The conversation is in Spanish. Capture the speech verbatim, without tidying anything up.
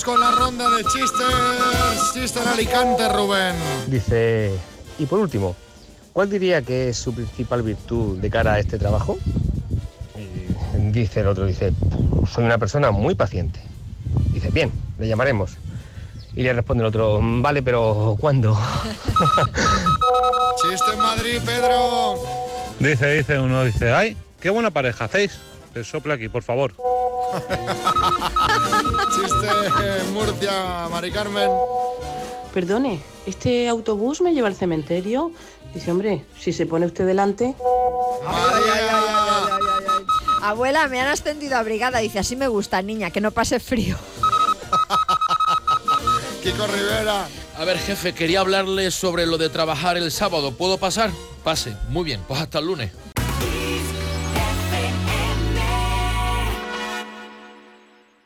con la ronda de chistes. Chiste en Alicante, Rubén. Dice, y por último, ¿cuál diría que es su principal virtud de cara a este trabajo? Y dice el otro, dice, soy una persona muy paciente. Dice, bien, le llamaremos. Y le responde el otro, vale, pero ¿cuándo? Chiste en Madrid, Pedro. Dice, dice uno, dice, ay, qué buena pareja hacéis. Que sople aquí, por favor. Chiste en Murcia, Mari Carmen. Perdone, ¿este autobús me lleva al cementerio? Dice, hombre, si se pone usted delante... María. Abuela, me han ascendido a brigada. Dice, así me gusta, niña, que no pase frío. Kiko Rivera. A ver, jefe, quería hablarle sobre lo de trabajar el sábado. ¿Puedo pasar? Pase. Muy bien, pues hasta el lunes.